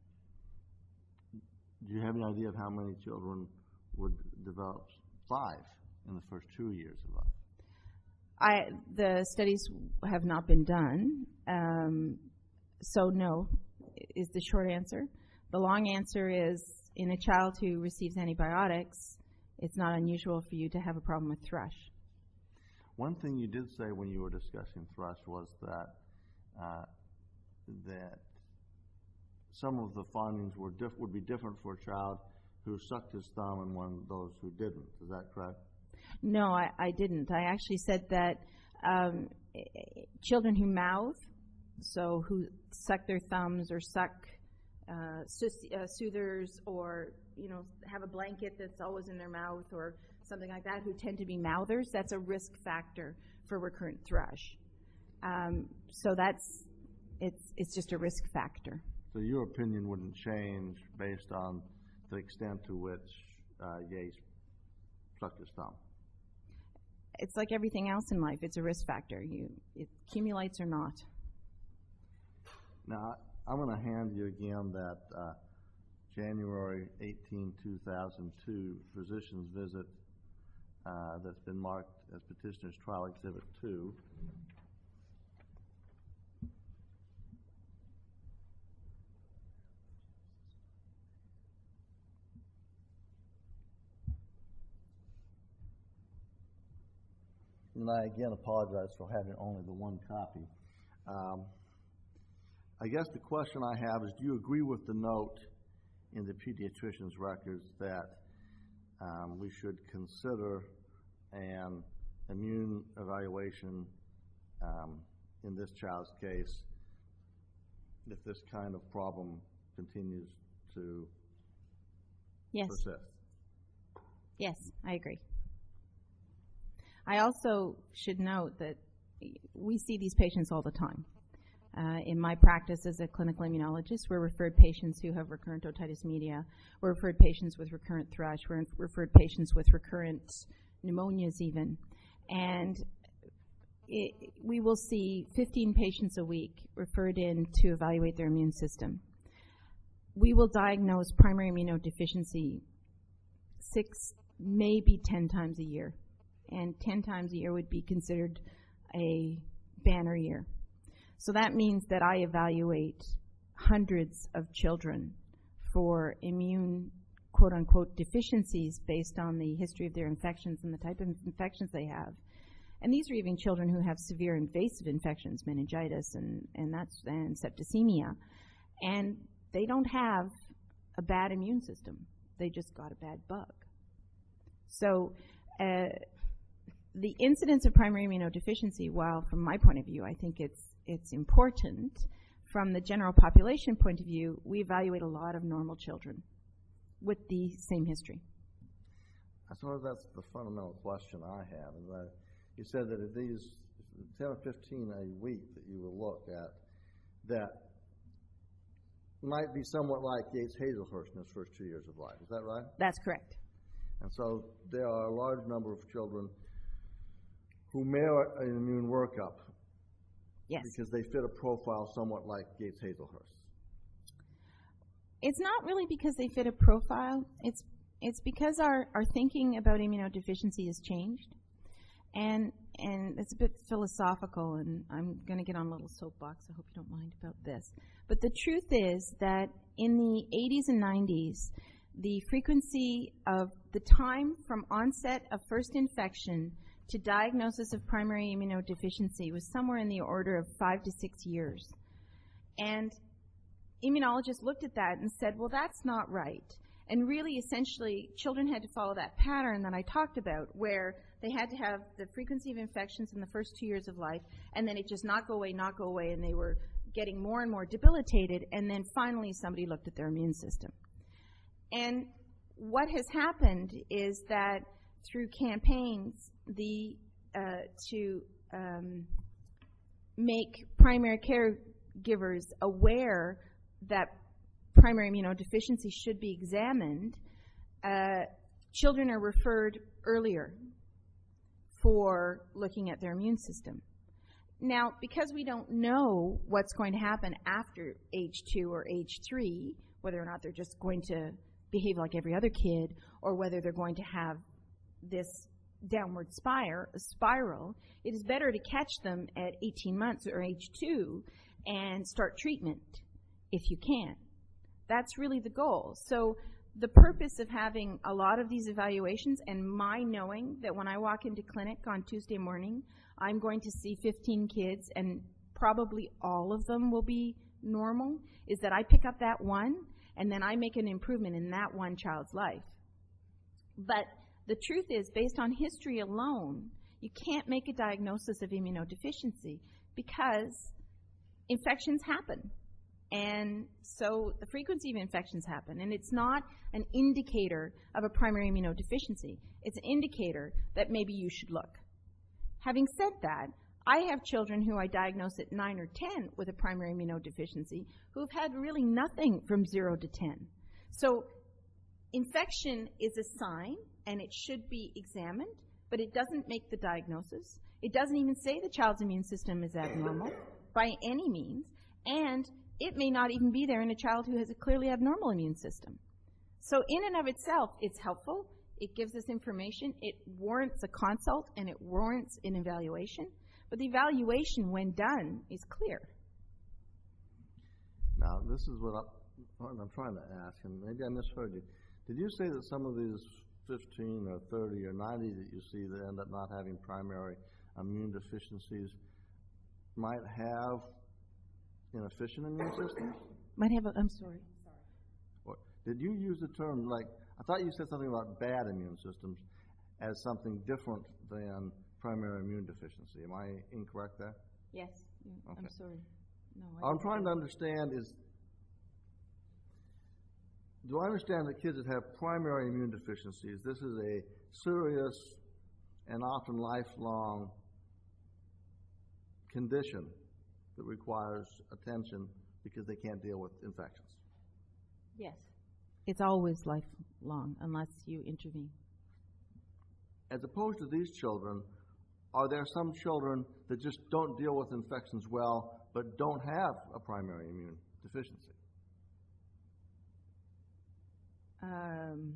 do you have any idea of how many children would develop five in the first two years of life?
I, the studies have not been done, um, so no is the short answer. The long answer is, in a child who receives antibiotics, it's not unusual for you to have a problem with thrush.
One thing you did say when you were discussing thrush was that uh, that some of the findings were diff- would be different for a child who sucked his thumb and one of those who didn't. Is that correct?
No, I, I didn't. I actually said that um, children who mouth, so who suck their thumbs or suck uh, sus- uh, soothers, or you know have a blanket that's always in their mouth or something like that, who tend to be mouthers, that's a risk factor for recurrent thrush. Um, so that's it's it's just a risk factor.
So your opinion wouldn't change based on the extent to which uh, Yates sucked his thumb?
It's like everything else in life. It's a risk factor. You, it accumulates or not.
Now, I'm going to hand you again that uh, January eighteenth, two thousand two physician's visit uh, that's been marked as Petitioner's Trial Exhibit two. And I again apologize for having only the one copy. Um, I guess the question I have is, do you agree with the note in the pediatrician's records that um, we should consider an immune evaluation um, in this child's case if this kind of problem continues to
Yes.
persist?
Yes, I agree. I also should note that we see these patients all the time. Uh, in my practice as a clinical immunologist, we're referred patients who have recurrent otitis media. We're referred patients with recurrent thrush. We're referred patients with recurrent pneumonias even. And it, we will see fifteen patients a week referred in to evaluate their immune system. We will diagnose primary immunodeficiency six, maybe ten times a year. And ten times a year would be considered a banner year. So that means that I evaluate hundreds of children for immune, quote-unquote, deficiencies based on the history of their infections and the type of infections they have. And these are even children who have severe invasive infections, meningitis and, and, that's, and septicemia. And they don't have a bad immune system. They just got a bad bug. So uh, the incidence of primary immunodeficiency, while from my point of view, I think it's, it's important, from the general population point of view, we evaluate a lot of normal children with the same history.
I suppose that's the fundamental question I have. Is that you said that if these ten or fifteen a week that you will look at, that might be somewhat like Yates Hazelhurst in his first two years of life. Is that right?
That's correct.
And so there are a large number of children who merit an immune workup.
Yes.
Because they fit a profile somewhat like Yates Hazelhurst.
It's not really because they fit a profile. It's it's because our, our thinking about immunodeficiency has changed. And and it's a bit philosophical, and I'm going to get on a little soapbox. I hope you don't mind about this. But the truth is that in the eighties and nineties, the frequency of the time from onset of first infection to diagnosis of primary immunodeficiency was somewhere in the order of five to six years. And immunologists looked at that and said, well, that's not right. And really, essentially, children had to follow that pattern that I talked about, where they had to have the frequency of infections in the first two years of life, and then it just not go away, not go away, and they were getting more and more debilitated, and then finally somebody looked at their immune system. And what has happened is that through campaigns the uh, to um, make primary caregivers aware that primary immunodeficiency should be examined, uh, children are referred earlier for looking at their immune system. Now, because we don't know what's going to happen after age two or age three, whether or not they're just going to behave like every other kid, or whether they're going to have this downward spire, spiral, it is better to catch them at eighteen months or age two and start treatment if you can. That's really the goal. So the purpose of having a lot of these evaluations, and my knowing that when I walk into clinic on Tuesday morning, I'm going to see fifteen kids and probably all of them will be normal, is that I pick up that one and then I make an improvement in that one child's life. But the truth is, based on history alone, you can't make a diagnosis of immunodeficiency because infections happen. And so the frequency of infections happen, and it's not an indicator of a primary immunodeficiency. It's an indicator that maybe you should look. Having said that, I have children who I diagnose at nine or ten with a primary immunodeficiency who've had really nothing from zero to ten. So infection is a sign, and it should be examined, but it doesn't make the diagnosis. It doesn't even say the child's immune system is abnormal by any means, and it may not even be there in a child who has a clearly abnormal immune system. So in and of itself, it's helpful. It gives us information. It warrants a consult, and it warrants an evaluation. But the evaluation, when done, is clear.
Now, this is what, I, what I'm trying to ask, and maybe I misheard you. Did you say that some of these fifteen or thirty or ninety that you see that end up not having primary immune deficiencies might have inefficient immune systems?
Might have a, I'm sorry.
Or did you use the term, like, I thought you said something about bad immune systems as something different than primary immune deficiency. Am I incorrect there?
Yes. Yeah,
Okay.
I'm sorry. No, I
What I'm trying to understand is, do I understand that kids that have primary immune deficiencies, this is a serious and often lifelong condition that requires attention because they can't deal with infections?
Yes. It's always lifelong unless you intervene.
As opposed to these children are there some children that just don't deal with infections well, but don't have a primary immune deficiency?
Um,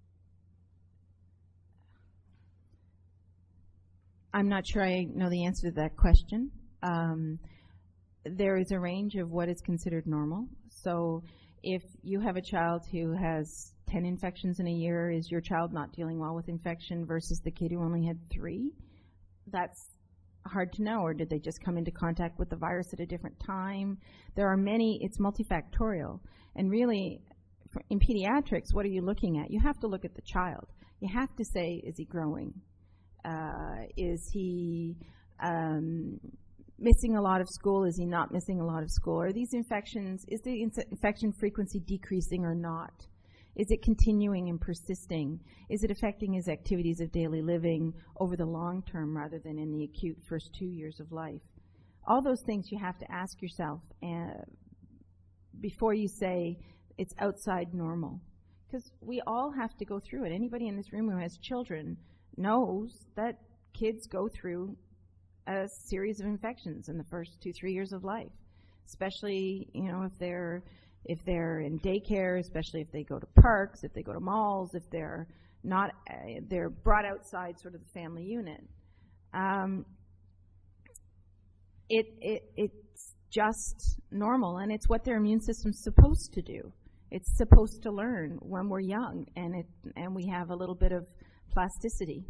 I'm not sure I know the answer to that question. Um, there is a range of what is considered normal. So if you have a child who has ten infections in a year, is your child not dealing well with infection versus the kid who only had three? That's hard to know. Or did they just come into contact with the virus at a different time? There are many, it's multifactorial. And really, for, in pediatrics, what are you looking at? You have to look at the child. You have to say, is he growing? Uh, is he um, missing a lot of school? Is he not missing a lot of school? Are these infections, is the inf- infection frequency decreasing or not? Is it continuing and persisting? Is it affecting his activities of daily living over the long term rather than in the acute first two years of life? All those things you have to ask yourself uh, before you say it's outside normal. Because we all have to go through it. Anybody in this room who has children knows that kids go through a series of infections in the first two, three years of life, especially, you know, if they're if they're in daycare, especially if they go to parks, if they go to malls, if they're not, uh, they're brought outside sort of the family unit. Um, it, it it's just normal, and it's what their immune system's supposed to do. It's supposed to learn when we're young, and it and we have a little bit of plasticity.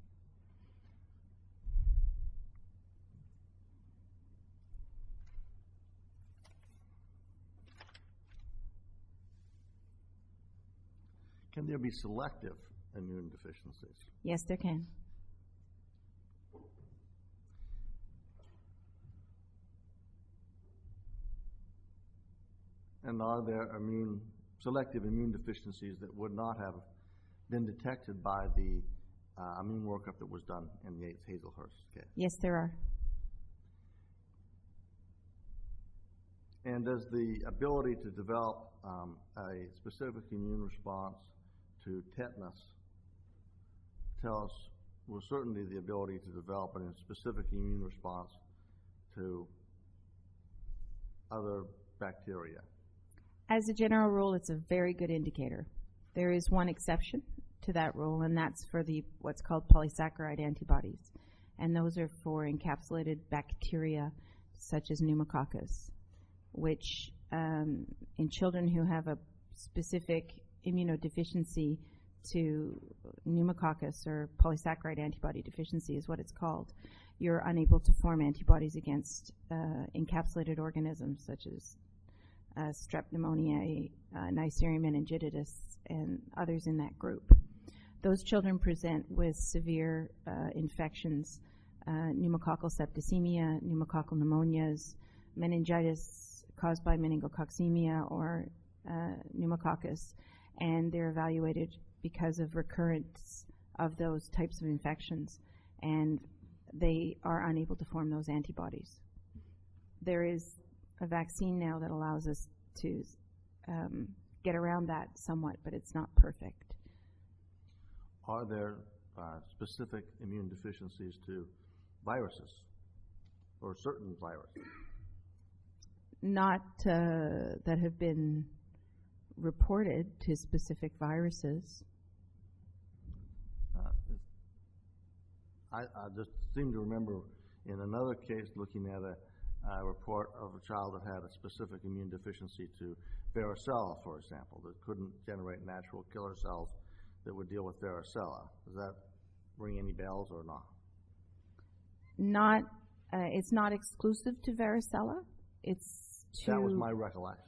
Can there be selective immune deficiencies?
Yes, there can.
And are there immune, selective immune deficiencies that would not have been detected by the uh, immune workup that was done in the Yates-Hazelhurst case?
Yes, there are.
And does the ability to develop um, a specific immune response to tetanus tell us with certainty the ability to develop a specific immune response to other bacteria?
As a general rule, it's a very good indicator. There is one exception to that rule, and that's for the what's called polysaccharide antibodies. And those are for encapsulated bacteria such as pneumococcus, which um, in children who have a specific immunodeficiency to pneumococcus, or polysaccharide antibody deficiency is what it's called, you're unable to form antibodies against uh, encapsulated organisms such as uh, strep pneumoniae, uh, Neisseria meningitidis, and others in that group. Those children present with severe uh, infections, uh, pneumococcal septicemia, pneumococcal pneumonias, meningitis caused by meningococcemia or uh, pneumococcus, and they're evaluated because of recurrence of those types of infections, and they are unable to form those antibodies. There is a vaccine now that allows us to um, get around that somewhat, but it's not perfect.
Are there uh, specific immune deficiencies to viruses or certain viruses?
Not uh, that have been reported to specific viruses.
Uh, I, I just seem to remember in another case looking at a, a report of a child that had a specific immune deficiency to varicella, for example, that couldn't generate natural killer cells that would deal with varicella. Does that ring any bells or not?
Not, uh, it's not exclusive to varicella. It's to...
That was my recollection.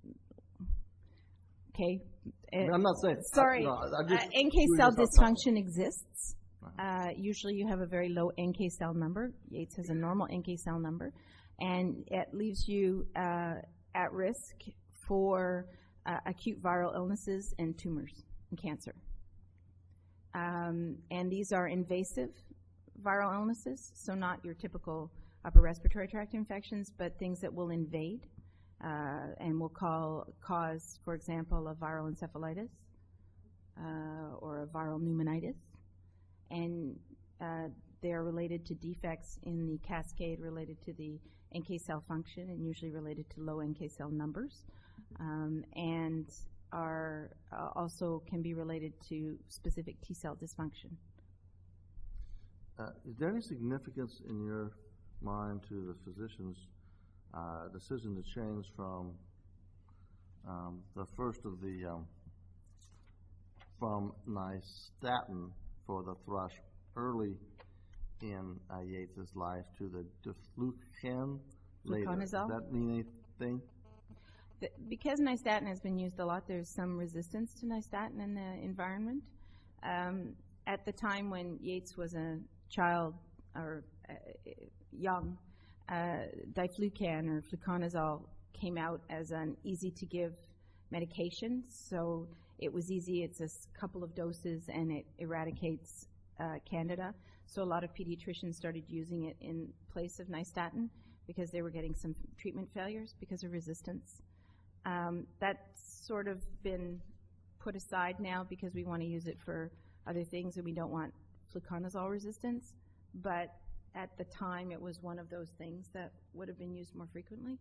Okay.
I mean, I'm not saying...
Sorry.
I, no, I just,
uh, N K cell dysfunction exists. Uh, usually you have a very low N K cell number. Yates has a normal N K cell number. And it leaves you uh, at risk for uh, acute viral illnesses and tumors and cancer. Um, and these are invasive viral illnesses, so not your typical upper respiratory tract infections, but things that will invade uh, and will call, cause, for example, a viral encephalitis uh, or a viral pneumonitis. And uh, they are related to defects in the cascade related to the N K cell function and usually related to low N K cell numbers, um, and are uh, also can be related to specific T cell dysfunction.
Uh, is there any significance in your mind to the physician's uh, decision to change from um, the first of the um, from nystatin for the thrush early in uh, Yates's life to the diflucan later? Does
Fluconazole?
that mean anything?
The, because nystatin has been used a lot, there's some resistance to nystatin in the environment. Um, at the time when Yates was a child or uh, young, uh, diflucan or fluconazole came out as an easy-to-give medication. So it was easy. It's a s- couple of doses, and it eradicates uh, Candida. So a lot of pediatricians started using it in place of nystatin because they were getting some treatment failures because of resistance. Um, that's sort of been put aside now because we want to use it for other things and we don't want fluconazole resistance. But at the time, it was one of those things that would have been used more frequently.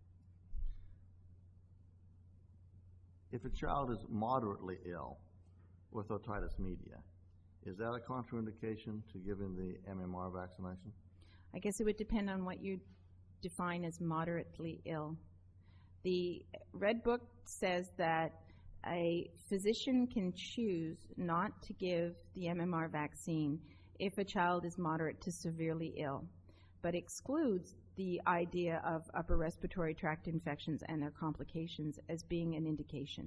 If a child is moderately ill with otitis media, is that a contraindication to giving the M M R vaccination?
I guess it would depend on what you define as moderately ill. The Red Book says that a physician can choose not to give the M M R vaccine if a child is moderate to severely ill, but excludes the idea of upper respiratory tract infections and their complications as being an indication.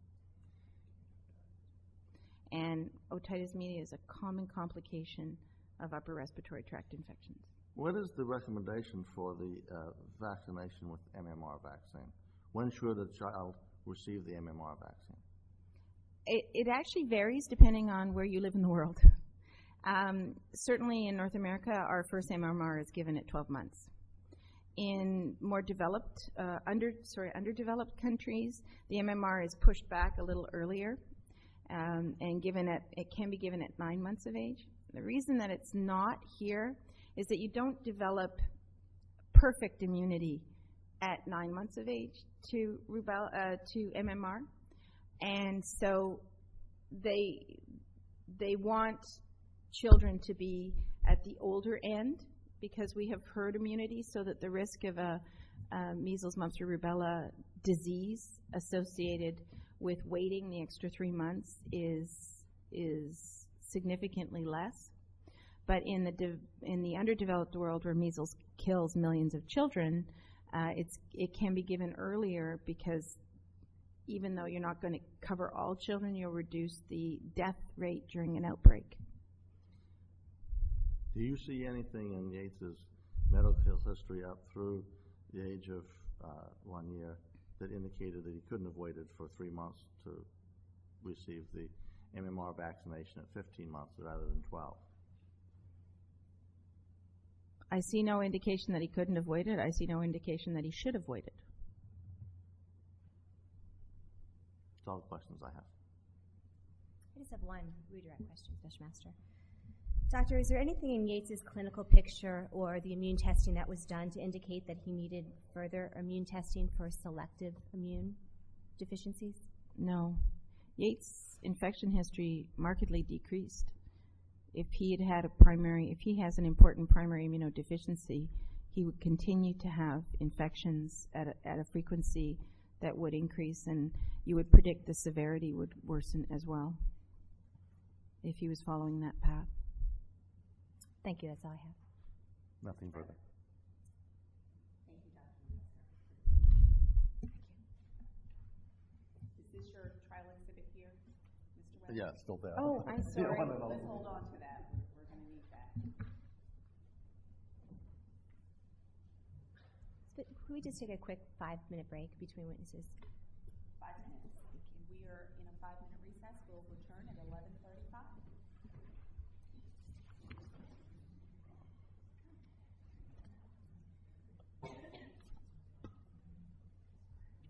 And otitis media is a common complication of upper respiratory tract infections.
What is the recommendation for the uh, vaccination with M M R vaccine? When should a child receive the M M R vaccine?
It, it actually varies depending on where you live in the world. Um, certainly in North America, our first M M R is given at twelve months. In more developed, uh, under sorry, underdeveloped countries, the M M R is pushed back a little earlier, um, and given at it can be given at nine months of age. The reason that it's not here is that you don't develop perfect immunity at nine months of age to rubella, uh, to M M R, and so they they want children to be at the older end because we have herd immunity, so that the risk of a, a measles, mumps, or rubella disease associated with waiting the extra three months is is significantly less. But in the de- in the underdeveloped world where measles kills millions of children, uh, it's it can be given earlier because even though you're not going to cover all children, you'll reduce the death rate during an outbreak.
Do you see anything in Yates's medical history up through the age of uh, one year that indicated that he couldn't have waited for three months to receive the M M R vaccination at fifteen months rather than twelve?
I see no indication that he couldn't have waited. I see no indication that he should have waited.
That's all the questions I have.
I just have one redirect question, Fishmaster. Doctor, is there anything in Yates's clinical picture or the immune testing that was done to indicate that he needed further immune testing for selective immune deficiencies?
No. Yates' infection history markedly decreased. If he had had a primary, if he has an important primary immunodeficiency, he would continue to have infections at a, at a frequency that would increase, and you would predict the severity would worsen as well if he was following that path.
Thank you. That's all I have.
Nothing further.
Thank you, Doctor Is this your trial exhibit here, Mister Webb?
Yeah, it's still there.
Oh, I'm
You don't
sorry.
want it all-
Let's hold on to that. We're, we're going to need that.
But could we just take a quick five-minute break between witnesses?
Five minutes. We are in a five-minute recess. We'll return at eleven thirty-five.